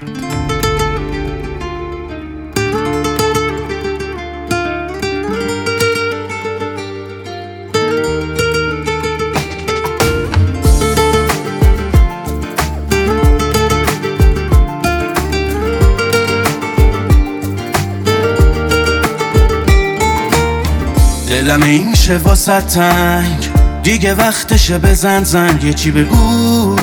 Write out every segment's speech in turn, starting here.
دلم این شه واسه تنگ، دیگه وقتشه بزن زنگ. یه چی بگو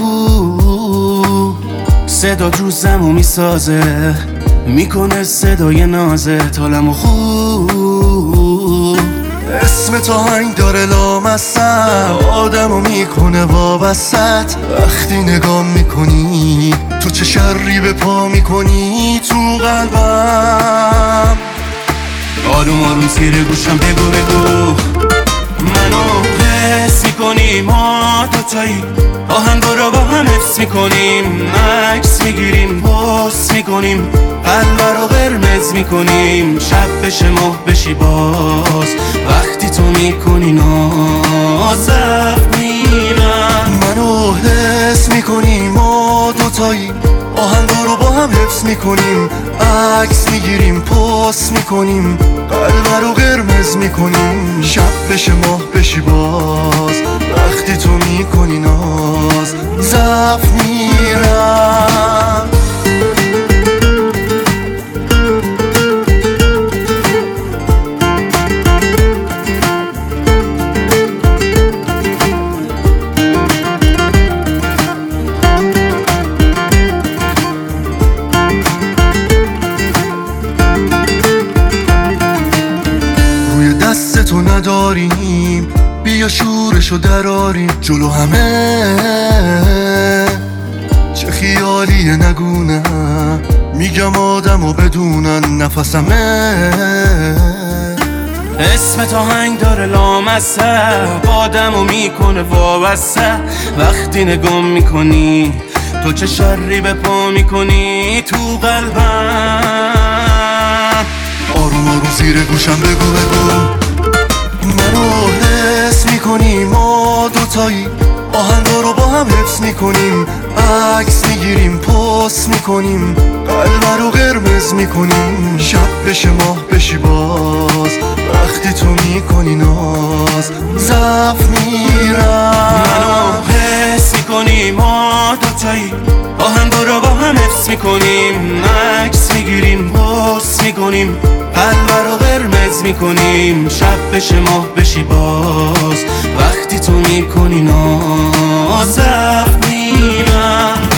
صدا روزمو میسازه، میکنه صدای نازت حالمو خوب. اسم تو هنگ داره لامصب، آدمو میکنه وابست. وقتی نگاه میکنی تو چه شری به پا میکنی تو قلبم. آروم آروم زیر گوشم بگو منو حس میکنی، ما دوتایی آهنگا رو با هم حفظ میکنیم. عکس میگیریم پست میکنیم، قلب رو قرمز میکنیم. شب بشه ماه بشی باز، وقتی تو میکنی ناز میرم. منو حس میکنی، ما دوتایی آهنگا رو با هم حفظ میکنیم. عکس میگیریم پست میکنیم، قلب رو قرمز میکنیم. شب بشه ماه بشی باز، وقتی تو میکنی ناز ضعف میرم. دست تو نداریم، بیا شورشو دراریم جلو همه. چه خیالیه نگونه، میگم آدمو بدونن نفسمه. اسم تو هنگ داره لامصب، آدمو میکنه وابسته. وقتی نگاه میکنی تو چه شری به پا میکنی تو قلبم. آروم آروم زیر گوشم بگو منو حس میکنی، ما دوتایی آهنگا رو با هم حفظ میکنیم. عکس میگیریم پست میکنیم، قلب رو قرمز میکنیم. شب بشه ماه بشی باز، وقتی تو میکنی ناز ضعف میرم. منو حس میکنی، ما دوتایی آهنگا رو با هم حفظ میکنیم. عکس میگیریم پست میکنیم، قلب رو قرمز میکنیم. شب بشه ماه بشی باز، وقتی تو میکنی ناز میرم.